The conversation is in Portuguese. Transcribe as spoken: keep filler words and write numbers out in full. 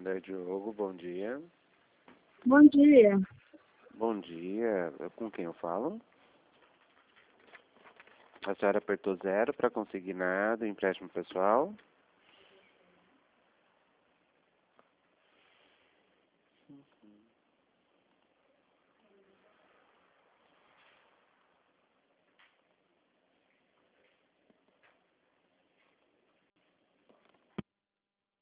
Santander, Diogo, bom dia. Bom dia. Bom dia, com quem eu falo? A senhora apertou zero para conseguir nada, empréstimo pessoal?